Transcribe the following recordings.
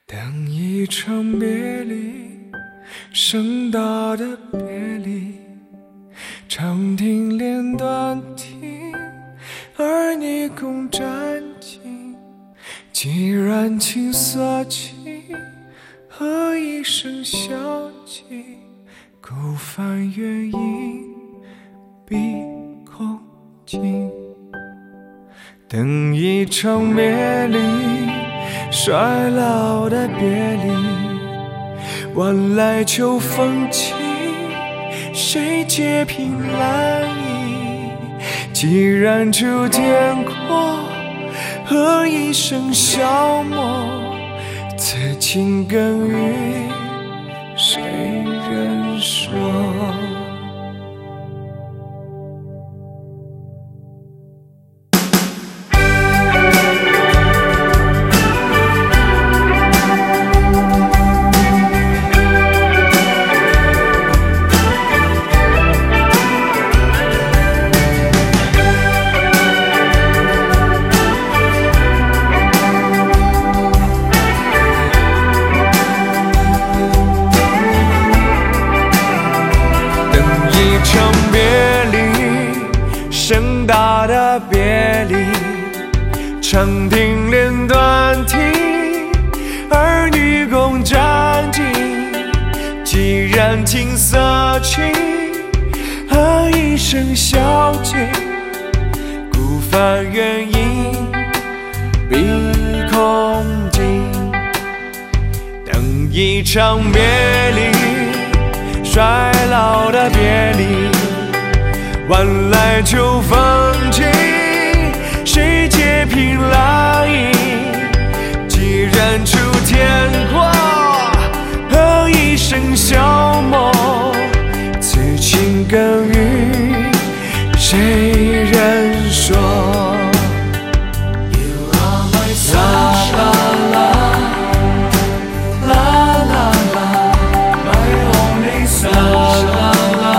等一场别离，盛大的别离，长亭连断听，儿女共沾巾。既然情色起，何以笙箫寂？孤帆远影碧空尽。等一场别离，衰老的别离，晚来秋风起，谁解凭栏倚？既然秋天过，何以笙箫默？此情更与谁人说？盛大的别离，长亭连断听，儿女共沾巾。既然情色起，何以笙箫寂？孤帆远影碧空尽。等一场别离，衰老的别离，晚来秋风起，谁解凭栏倚？既然秋天过，何以笙箫默？此情更与谁人说？ You are my sunshine, la la la, my only sunshine.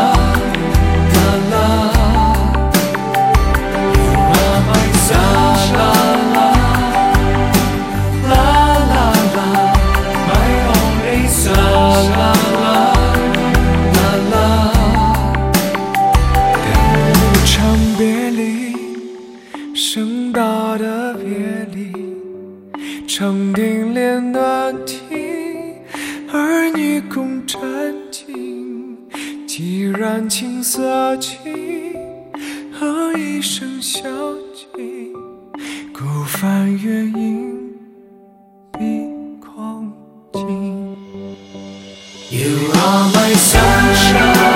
盛大的别离，长亭连断听，儿女共沾巾。既然情色起，何以笙箫寂？孤帆远影碧空尽。You are my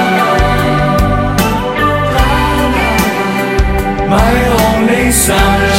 sunshine, my only sunshine.